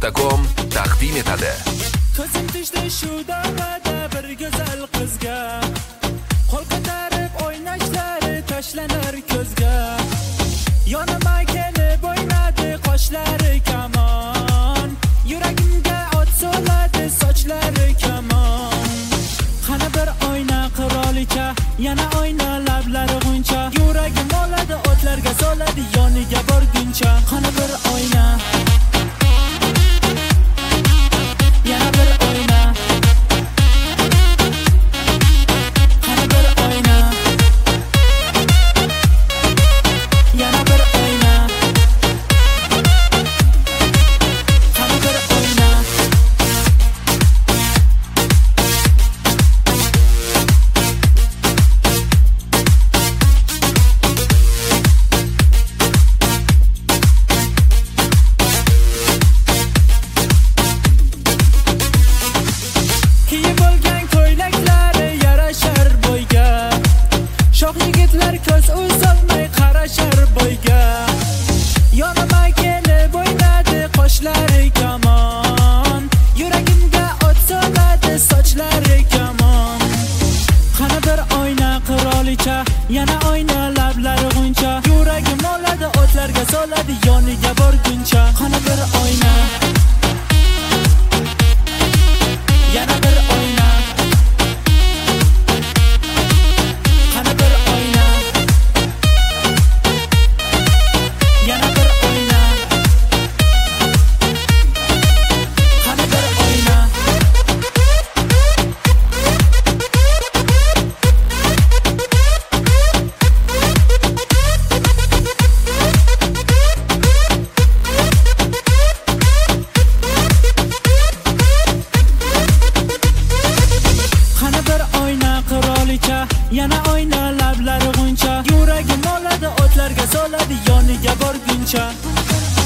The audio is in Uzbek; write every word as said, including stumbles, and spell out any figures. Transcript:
nuqta com taqdim etadi. Ko'zim tushdi shu davada bir go'zal qizga, qo'l ko'tarib o'ynashlari tashlanar ko'zga. Yonimga kelib o'ynadi qoshlari kamon, yuragimga ot soladi sochlari kamon. Qani bir oyna qirolicha, yana oyna lablari g'uncha, yuragim oladi o'tlarga soladi yoniga borguncha. Qani bir oyna, yana bir oyna, qani bir oyna, yana bir oyna, qani bir oyna. Kiyib olgan ko'ylaklari yarashar bo'yga, shoh yigitlar ko'z uzolmay qarashar bo'yga. Yonimga kelib o'ynadi qoshlari kamon, yuragimga ot soladi sochlari kamon. Qani bir oyna qirolicha, yana oyna lablari g'uncha, yuragim oladi o'tlarga soladi yoniga borguncha. Qani bir oyna, yana bir oyna, qani bir oyna, yana bir oyna, qani bir oyna. Qani bir oyna qirolicha, yana oyna lablari g'uncha, yuragim oladi o'tlarga soladi yoniga borguncha.